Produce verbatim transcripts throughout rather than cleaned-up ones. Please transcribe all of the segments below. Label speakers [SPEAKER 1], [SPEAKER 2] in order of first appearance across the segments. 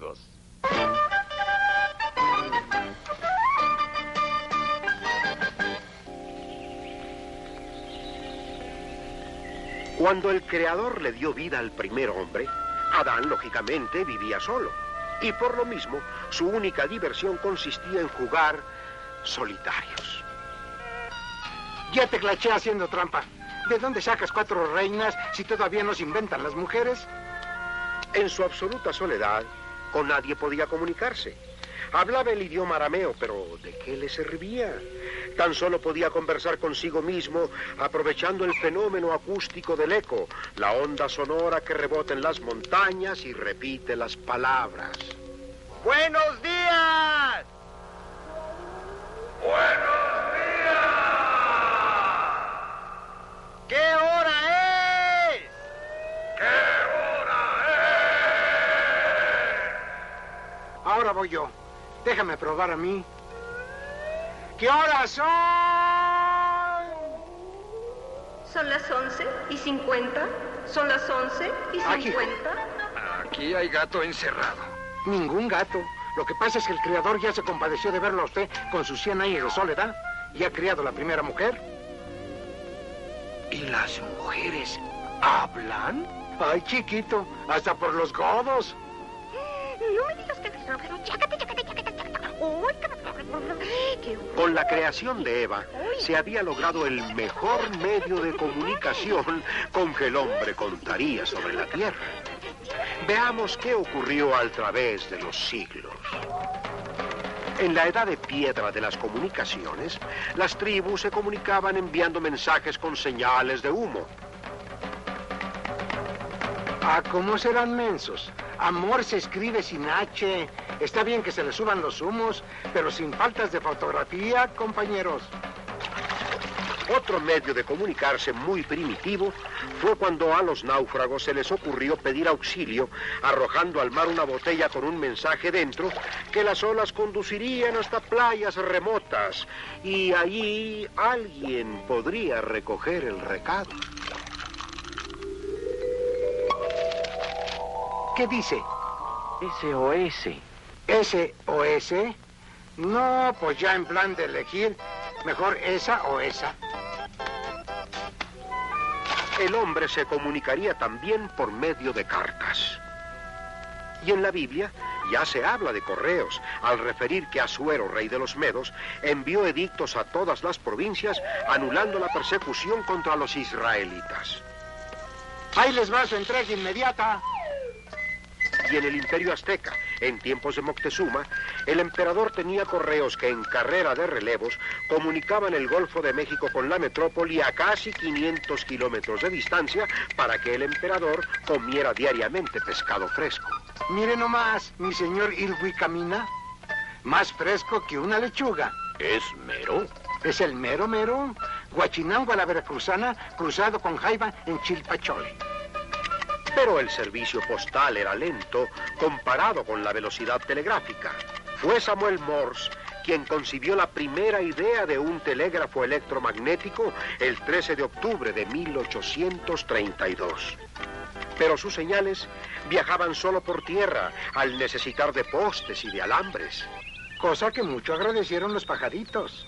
[SPEAKER 1] amigos.
[SPEAKER 2] Cuando el Creador le dio vida al primer hombre, Adán, lógicamente, vivía solo. Y por lo mismo, su única diversión consistía en jugar solitarios.
[SPEAKER 3] Ya te claché haciendo trampa. ¿De dónde sacas cuatro reinas si todavía no se inventan las mujeres?
[SPEAKER 2] En su absoluta soledad, con nadie podía comunicarse. Hablaba el idioma arameo, pero ¿de qué le servía? Tan solo podía conversar consigo mismo, aprovechando el fenómeno acústico del eco, la onda sonora que rebota en las montañas y repite las palabras.
[SPEAKER 4] ¡Buenos días!
[SPEAKER 5] ¡Buenos días!
[SPEAKER 4] ¿Qué hora es?
[SPEAKER 5] ¿Qué hora es?
[SPEAKER 3] Ahora voy yo. Déjame probar a mí. ¿Qué horas son?
[SPEAKER 6] Son las once y cincuenta. Son las once y cincuenta.
[SPEAKER 7] Aquí hay gato encerrado.
[SPEAKER 3] Ningún gato. Lo que pasa es que el Creador ya se compadeció de verlo a usted con sus cien años de soledad y ha criado la primera mujer.
[SPEAKER 7] ¿Y las mujeres hablan?
[SPEAKER 3] Ay, chiquito, hasta por los godos.
[SPEAKER 6] No me digas que...
[SPEAKER 2] Con la creación de Eva, se había logrado el mejor medio de comunicación con que el hombre contaría sobre la tierra. Veamos qué ocurrió a través de los siglos. En la edad de piedra de las comunicaciones, las tribus se comunicaban enviando mensajes con señales de humo.
[SPEAKER 3] Ah, ¿cómo serán mensos? Amor se escribe sin H. Está bien que se le suban los humos, pero sin faltas de fotografía, compañeros.
[SPEAKER 2] Otro medio de comunicarse muy primitivo fue cuando a los náufragos se les ocurrió pedir auxilio arrojando al mar una botella con un mensaje dentro que las olas conducirían hasta playas remotas y allí alguien podría recoger el recado.
[SPEAKER 3] ¿Qué dice?
[SPEAKER 7] S O S.
[SPEAKER 3] ¿S O S? No, pues ya en plan de elegir, mejor esa o esa.
[SPEAKER 2] El hombre se comunicaría también por medio de cartas. Y en la Biblia ya se habla de correos, al referir que Asuero, rey de los Medos, envió edictos a todas las provincias, anulando la persecución contra los israelitas.
[SPEAKER 3] Ahí les va su entrega inmediata.
[SPEAKER 2] Y en el Imperio Azteca, en tiempos de Moctezuma, el emperador tenía correos que en carrera de relevos comunicaban el Golfo de México con la metrópoli a casi quinientos kilómetros de distancia para que el emperador comiera diariamente pescado fresco.
[SPEAKER 3] Mire nomás, mi señor Irwi camina, más fresco que una lechuga.
[SPEAKER 1] ¿Es mero?
[SPEAKER 3] Es el mero mero, Huachinango a la veracruzana, cruzado con Jaiba en Chilpachole.
[SPEAKER 2] Pero el servicio postal era lento comparado con la velocidad telegráfica. Fue Samuel Morse quien concibió la primera idea de un telégrafo electromagnético el trece de octubre de mil ochocientos treinta y dos. Pero sus señales viajaban solo por tierra al necesitar de postes y de alambres.
[SPEAKER 3] Cosa que mucho agradecieron los pajaritos.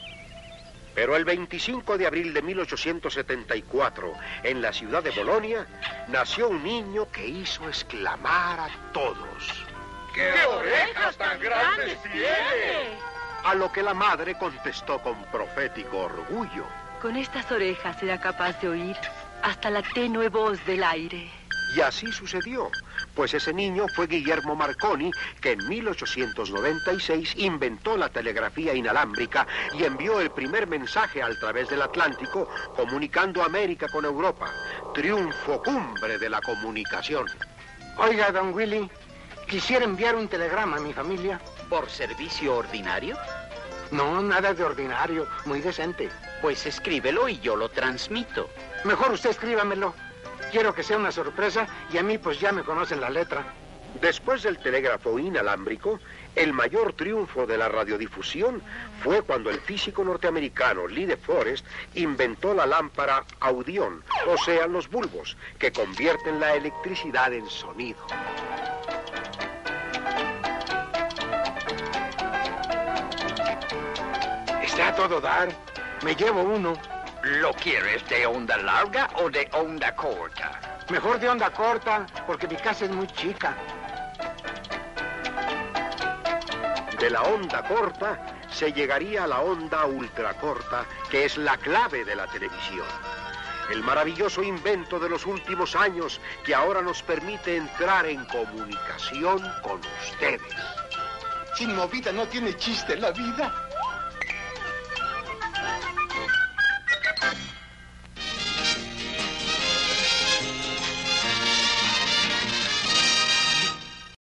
[SPEAKER 2] Pero el veinticinco de abril de mil ochocientos setenta y cuatro, en la ciudad de Bolonia, nació un niño que hizo exclamar a todos.
[SPEAKER 5] ¡Qué orejas tan grandes tiene!
[SPEAKER 2] A lo que la madre contestó con profético orgullo.
[SPEAKER 8] Con estas orejas será capaz de oír hasta la tenue voz del aire.
[SPEAKER 2] Y así sucedió, pues ese niño fue Guillermo Marconi, que en mil ochocientos noventa y seis inventó la telegrafía inalámbrica y envió el primer mensaje a través del Atlántico, comunicando América con Europa. Triunfo cumbre de la comunicación.
[SPEAKER 3] Oiga, don Willy, quisiera enviar un telegrama a mi familia.
[SPEAKER 9] ¿Por servicio ordinario?
[SPEAKER 3] No, nada de ordinario, muy decente.
[SPEAKER 9] Pues escríbelo y yo lo transmito.
[SPEAKER 3] Mejor usted escríbamelo. Quiero que sea una sorpresa y a mí pues ya me conocen la letra.
[SPEAKER 2] Después del telégrafo inalámbrico, el mayor triunfo de la radiodifusión fue cuando el físico norteamericano Lee de Forest inventó la lámpara audión, o sea, los bulbos, que convierten la electricidad en sonido.
[SPEAKER 3] A todo dar. Me llevo uno.
[SPEAKER 7] ¿Lo quieres de onda larga o de onda corta?
[SPEAKER 3] Mejor de onda corta, porque mi casa es muy chica.
[SPEAKER 2] De la onda corta se llegaría a la onda ultracorta, que es la clave de la televisión. El maravilloso invento de los últimos años que ahora nos permite entrar en comunicación con ustedes.
[SPEAKER 3] Sin movida no tiene chiste la vida.